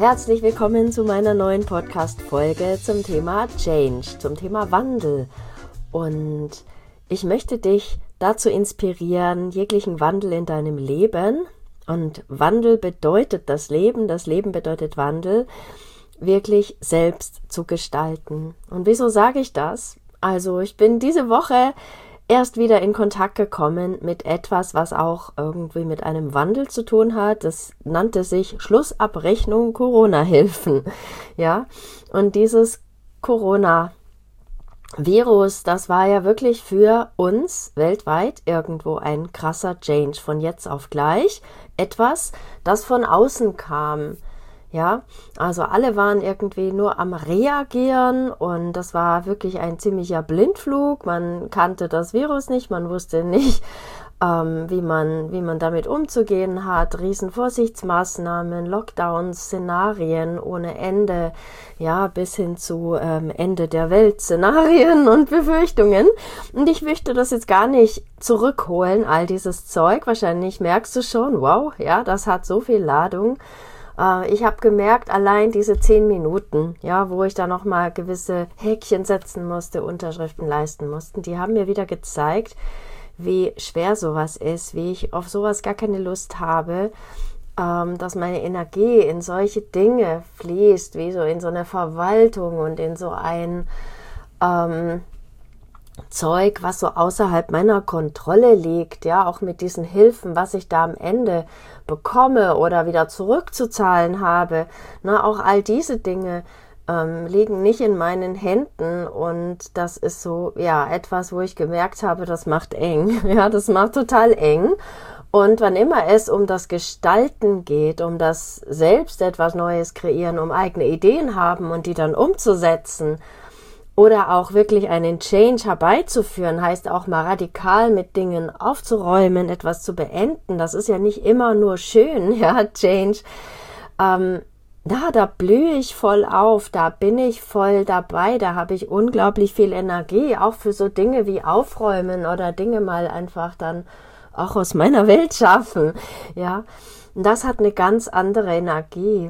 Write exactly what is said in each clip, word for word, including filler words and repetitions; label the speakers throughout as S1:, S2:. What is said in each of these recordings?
S1: Herzlich willkommen zu meiner neuen Podcast-Folge zum Thema Change, zum Thema Wandel. Und ich möchte dich dazu inspirieren, jeglichen Wandel in deinem Leben, und Wandel bedeutet das Leben, das Leben bedeutet Wandel, wirklich selbst zu gestalten. Und wieso sage ich das? Also ich bin diese Woche erst wieder in Kontakt gekommen mit etwas, was auch irgendwie mit einem Wandel zu tun hat. Das nannte sich Schlussabrechnung Corona-Hilfen. Ja, und dieses Corona-Virus, das war ja wirklich für uns weltweit irgendwo ein krasser Change von jetzt auf gleich. Etwas, das von außen kam. Ja, also alle waren irgendwie nur am Reagieren und das war wirklich ein ziemlicher Blindflug. Man kannte das Virus nicht, man wusste nicht, ähm, wie man, wie man damit umzugehen hat. Riesen Vorsichtsmaßnahmen, Lockdowns, Szenarien ohne Ende, ja, bis hin zu ähm, Ende der Welt Szenarien und Befürchtungen. Und ich möchte das jetzt gar nicht zurückholen, all dieses Zeug. Wahrscheinlich merkst du schon, wow, ja, das hat so viel Ladung. Ich habe gemerkt, allein diese zehn Minuten, ja, wo ich da nochmal gewisse Häkchen setzen musste, Unterschriften leisten mussten, die haben mir wieder gezeigt, wie schwer sowas ist, wie ich auf sowas gar keine Lust habe, ähm, dass meine Energie in solche Dinge fließt, wie so in so eine Verwaltung und in so ein ähm, Zeug, was so außerhalb meiner Kontrolle liegt, ja, auch mit diesen Hilfen, was ich da am Ende bekomme oder wieder zurückzuzahlen habe, na, auch all diese Dinge ähm, liegen nicht in meinen Händen und das ist so, ja, etwas, wo ich gemerkt habe, das macht eng, ja, das macht total eng. Und wann immer es um das Gestalten geht, um das selbst etwas Neues kreieren, um eigene Ideen haben und die dann umzusetzen, oder auch wirklich einen Change herbeizuführen, heißt auch mal radikal mit Dingen aufzuräumen, etwas zu beenden. Das ist ja nicht immer nur schön, ja, Change. Ähm, ja, da blühe ich voll auf, da bin ich voll dabei, da habe ich unglaublich viel Energie, auch für so Dinge wie Aufräumen oder Dinge mal einfach dann auch aus meiner Welt schaffen, ja. Und das hat eine ganz andere Energie.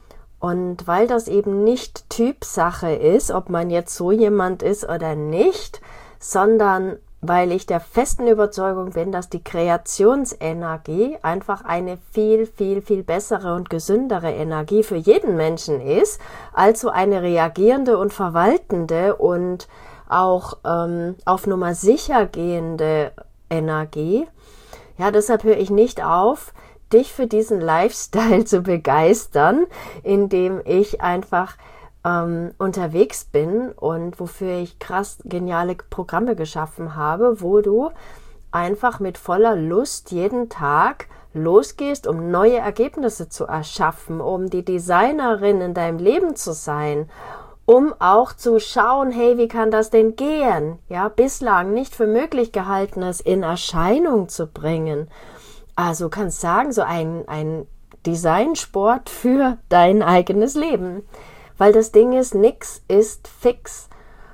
S1: Und weil das eben nicht Typsache ist, ob man jetzt so jemand ist oder nicht, sondern weil ich der festen Überzeugung bin, dass die Kreationsenergie einfach eine viel, viel, viel bessere und gesündere Energie für jeden Menschen ist, als so eine reagierende und verwaltende und auch ähm, auf Nummer sicher gehende Energie. Ja, deshalb höre ich nicht auf, dich für diesen Lifestyle zu begeistern, indem ich einfach ähm, unterwegs bin und wofür ich krass geniale Programme geschaffen habe, wo du einfach mit voller Lust jeden Tag losgehst, um neue Ergebnisse zu erschaffen, um die Designerin in deinem Leben zu sein, um auch zu schauen, hey, wie kann das denn gehen? Ja, bislang nicht für möglich gehaltenes in Erscheinung zu bringen. Also kannst sagen, so ein, ein Designsport für dein eigenes Leben. Weil das Ding ist, nix ist fix.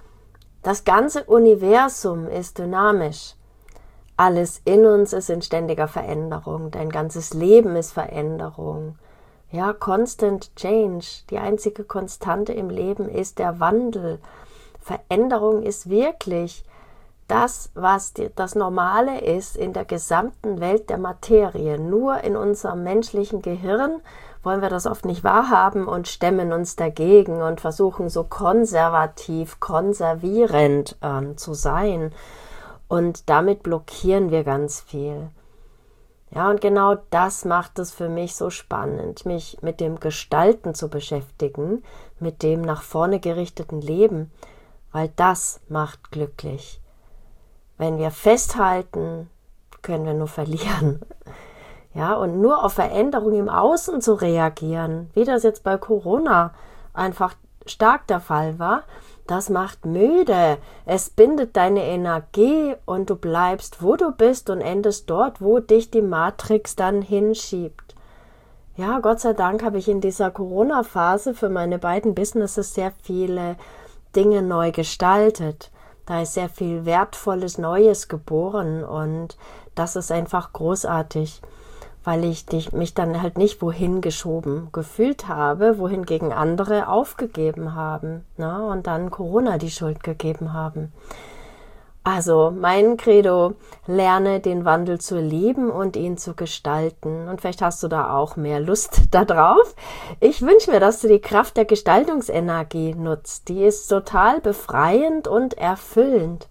S1: Das ganze Universum ist dynamisch. Alles in uns ist in ständiger Veränderung. Dein ganzes Leben ist Veränderung. Ja, constant change. Die einzige Konstante im Leben ist der Wandel. Veränderung ist wirklich das, was die, das Normale ist in der gesamten Welt der Materie. Nur in unserem menschlichen Gehirn wollen wir das oft nicht wahrhaben und stemmen uns dagegen und versuchen so konservativ, konservierend ähm, zu sein. Und damit blockieren wir ganz viel. Ja, und genau das macht es für mich so spannend, mich mit dem Gestalten zu beschäftigen, mit dem nach vorne gerichteten Leben, weil das macht glücklich. Wenn wir festhalten, können wir nur verlieren. Ja, und nur auf Veränderung im Außen zu reagieren, wie das jetzt bei Corona einfach stark der Fall war, das macht müde. Es bindet deine Energie und du bleibst, wo du bist und endest dort, wo dich die Matrix dann hinschiebt. Ja, Gott sei Dank habe ich in dieser Corona-Phase für meine beiden Businesses sehr viele Dinge neu gestaltet. Da ist sehr viel Wertvolles Neues geboren und das ist einfach großartig. weil ich dich, mich dann halt nicht wohin geschoben gefühlt habe, wohingegen andere aufgegeben haben, ne? Und dann Corona die Schuld gegeben haben. Also mein Credo, lerne den Wandel zu lieben und ihn zu gestalten. Und vielleicht hast du da auch mehr Lust darauf. Ich wünsche mir, dass du die Kraft der Gestaltungsenergie nutzt. Die ist total befreiend und erfüllend.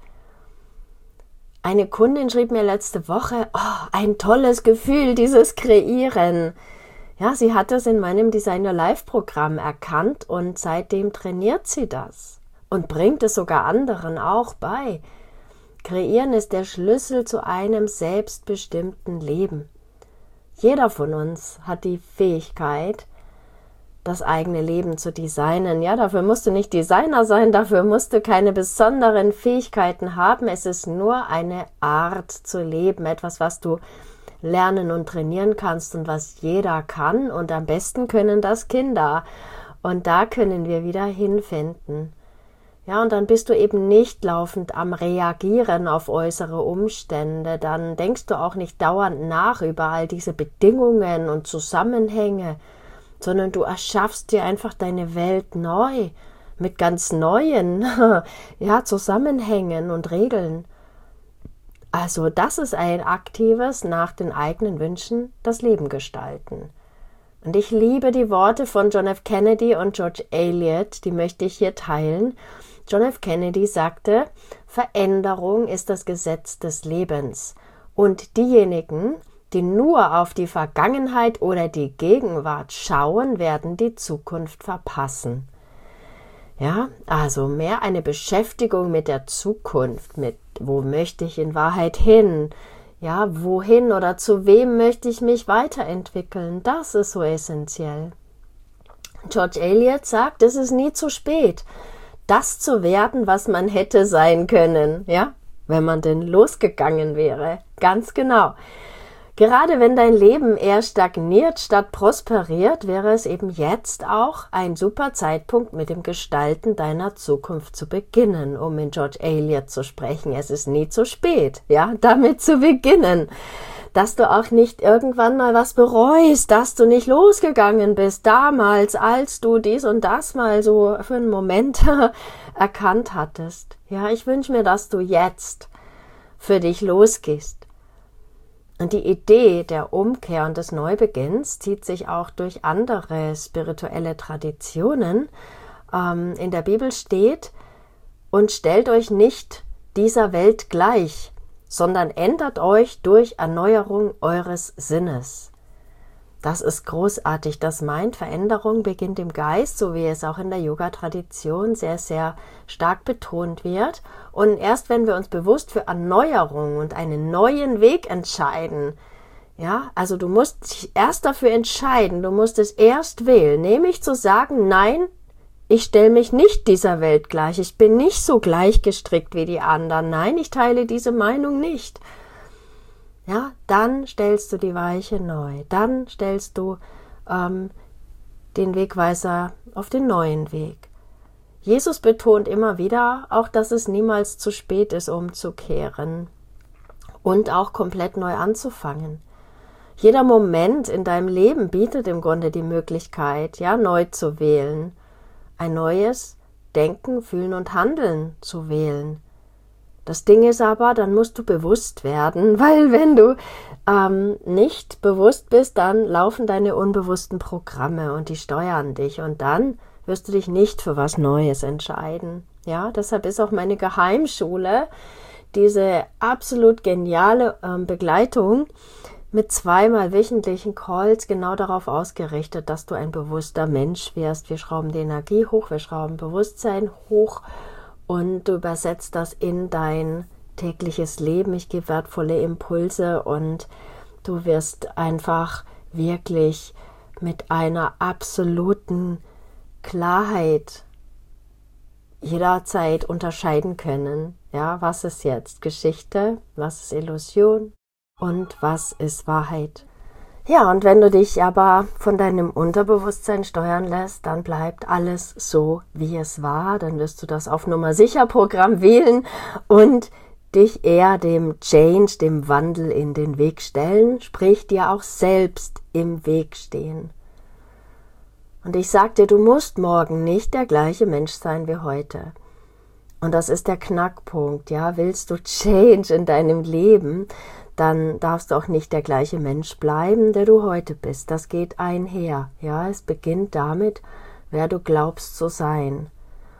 S1: Eine Kundin schrieb mir letzte Woche, oh, ein tolles Gefühl, dieses Kreieren. Ja, sie hat es in meinem Design Your Life Programm erkannt und seitdem trainiert sie das und bringt es sogar anderen auch bei. Kreieren ist der Schlüssel zu einem selbstbestimmten Leben. Jeder von uns hat die Fähigkeit, das eigene Leben zu designen. Ja, dafür musst du nicht Designer sein, dafür musst du keine besonderen Fähigkeiten haben. Es ist nur eine Art zu leben, etwas, was du lernen und trainieren kannst und was jeder kann. Und am besten können das Kinder. Und da können wir wieder hinfinden. Ja, und dann bist du eben nicht laufend am Reagieren auf äußere Umstände. Dann denkst du auch nicht dauernd nach über all diese Bedingungen und Zusammenhänge, sondern du erschaffst dir einfach deine Welt neu, mit ganz neuen ja, Zusammenhängen und Regeln. Also das ist ein aktives, nach den eigenen Wünschen das Leben gestalten. Und ich liebe die Worte von John F. Kennedy und George Eliot, die möchte ich hier teilen. John F. Kennedy sagte, Veränderung ist das Gesetz des Lebens. Und diejenigen, die nur auf die Vergangenheit oder die Gegenwart schauen, werden die Zukunft verpassen. Ja, also mehr eine Beschäftigung mit der Zukunft, mit wo möchte ich in Wahrheit hin? Ja, wohin oder zu wem möchte ich mich weiterentwickeln? Das ist so essentiell. George Eliot sagt, es ist nie zu spät, das zu werden, was man hätte sein können, ja, wenn man denn losgegangen wäre. Ganz genau. Gerade wenn dein Leben eher stagniert statt prosperiert, wäre es eben jetzt auch ein super Zeitpunkt, mit dem Gestalten deiner Zukunft zu beginnen, um in George Eliot zu sprechen. Es ist nie zu spät, ja, damit zu beginnen. Dass du auch nicht irgendwann mal was bereust, dass du nicht losgegangen bist damals, als du dies und das mal so für einen Moment erkannt hattest. Ja, ich wünsche mir, dass du jetzt für dich losgehst. Und die Idee der Umkehr und des Neubeginns zieht sich auch durch andere spirituelle Traditionen. Ähm, in der Bibel steht, und stellt euch nicht dieser Welt gleich, sondern ändert euch durch Erneuerung eures Sinnes. Das ist großartig. Das meint, Veränderung beginnt im Geist, so wie es auch in der Yoga-Tradition sehr, sehr stark betont wird. Und erst wenn wir uns bewusst für Erneuerung und einen neuen Weg entscheiden, ja, also du musst dich erst dafür entscheiden, du musst es erst wählen, nämlich zu sagen, nein, ich stelle mich nicht dieser Welt gleich, ich bin nicht so gleich gestrickt wie die anderen, nein, ich teile diese Meinung nicht. Ja, dann stellst du die Weiche neu, dann stellst du ähm, den Wegweiser auf den neuen Weg. Jesus betont immer wieder auch, dass es niemals zu spät ist, umzukehren und auch komplett neu anzufangen. Jeder Moment in deinem Leben bietet im Grunde die Möglichkeit, ja, neu zu wählen. Ein neues Denken, Fühlen und Handeln zu wählen. Das Ding ist aber, dann musst du bewusst werden, weil wenn du ähm, nicht bewusst bist, dann laufen deine unbewussten Programme und die steuern dich und dann wirst du dich nicht für was Neues entscheiden. Ja, deshalb ist auch meine Geheimschule diese absolut geniale ähm, Begleitung mit zweimal wöchentlichen Calls genau darauf ausgerichtet, dass du ein bewusster Mensch wirst. Wir schrauben die Energie hoch, wir schrauben Bewusstsein hoch und du übersetzt das in dein tägliches Leben. Ich gebe wertvolle Impulse und du wirst einfach wirklich mit einer absoluten Klarheit jederzeit unterscheiden können. Ja, was ist jetzt Geschichte, was ist Illusion? Und was ist Wahrheit? Ja, und wenn du dich aber von deinem Unterbewusstsein steuern lässt, dann bleibt alles so, wie es war. Dann wirst du das auf Nummer sicher Programm wählen und dich eher dem Change, dem Wandel in den Weg stellen, sprich dir auch selbst im Weg stehen. Und ich sag dir, du musst morgen nicht der gleiche Mensch sein wie heute. Und das ist der Knackpunkt, ja. Willst du Change in deinem Leben, dann darfst du auch nicht der gleiche Mensch bleiben, der du heute bist. Das geht einher, ja. Es beginnt damit, wer du glaubst zu sein.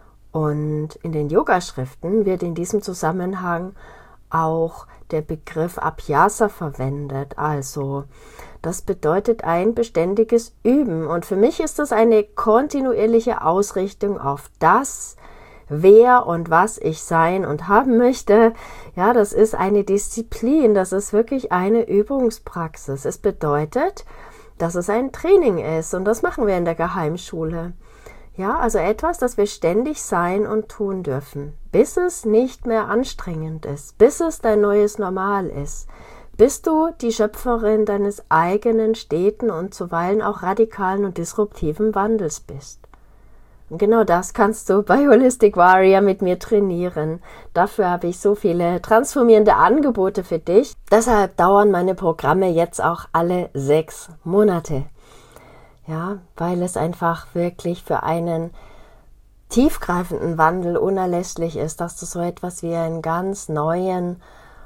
S1: Und in den Yoga-Schriften wird in diesem Zusammenhang auch der Begriff Abhyasa verwendet. Also, das bedeutet ein beständiges Üben. Und für mich ist das eine kontinuierliche Ausrichtung auf das, wer und was ich sein und haben möchte. Ja, das ist eine Disziplin, das ist wirklich eine Übungspraxis. Es bedeutet, dass es ein Training ist und das machen wir in der Geheimschule. Ja, also etwas, das wir ständig sein und tun dürfen, bis es nicht mehr anstrengend ist, bis es dein neues Normal ist, bis du die Schöpferin deines eigenen steten und zuweilen auch radikalen und disruptiven Wandels bist. Und genau das kannst du bei Holistic Warrior mit mir trainieren. Dafür habe ich so viele transformierende Angebote für dich. Deshalb dauern meine Programme jetzt auch alle sechs Monate. Ja, weil es einfach wirklich für einen tiefgreifenden Wandel unerlässlich ist, dass du so etwas wie einen ganz neuen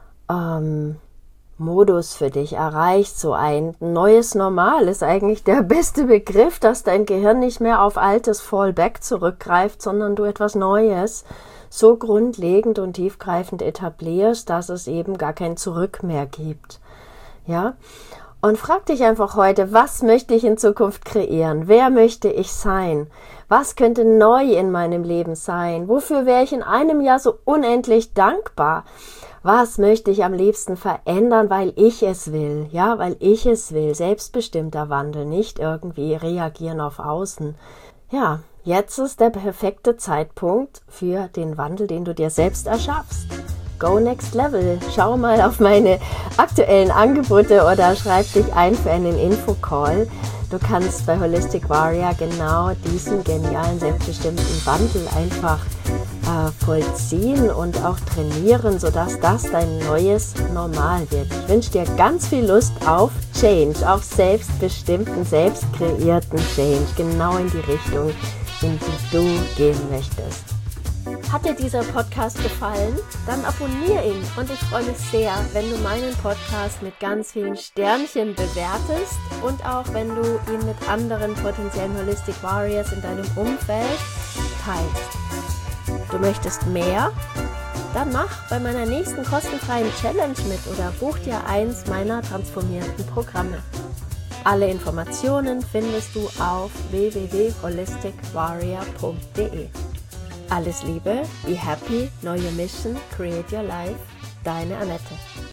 S1: ähm, Modus für dich erreichst. So ein neues Normal ist eigentlich der beste Begriff, dass dein Gehirn nicht mehr auf altes Fallback zurückgreift, sondern du etwas Neues so grundlegend und tiefgreifend etablierst, dass es eben gar kein Zurück mehr gibt. Ja? Und frag dich einfach heute, was möchte ich in Zukunft kreieren? Wer möchte ich sein? Was könnte neu in meinem Leben sein? Wofür wäre ich in einem Jahr so unendlich dankbar? Was möchte ich am liebsten verändern, weil ich es will? Ja, weil ich es will. Selbstbestimmter Wandel, nicht irgendwie reagieren auf außen. Ja, jetzt ist der perfekte Zeitpunkt für den Wandel, den du dir selbst erschaffst. Go Next Level. Schau mal auf meine aktuellen Angebote oder schreib dich ein für einen Infocall. Du kannst bei Holistic Warrior genau diesen genialen, selbstbestimmten Wandel einfach äh, vollziehen und auch trainieren, sodass das dein neues Normal wird. Ich wünsche dir ganz viel Lust auf Change, auf selbstbestimmten, selbstkreierten Change, genau in die Richtung, in die du gehen möchtest. Hat dir dieser Podcast gefallen? Dann abonniere ihn und ich freue mich sehr, wenn du meinen Podcast mit ganz vielen Sternchen bewertest und auch wenn du ihn mit anderen potenziellen Holistic Warriors in deinem Umfeld teilst. Du möchtest mehr? Dann mach bei meiner nächsten kostenfreien Challenge mit oder buch dir eins meiner transformierenden Programme. Alle Informationen findest du auf w w w punkt holistic warrior punkt d e. Alles Liebe, be happy, know your mission, create your life, deine Annette.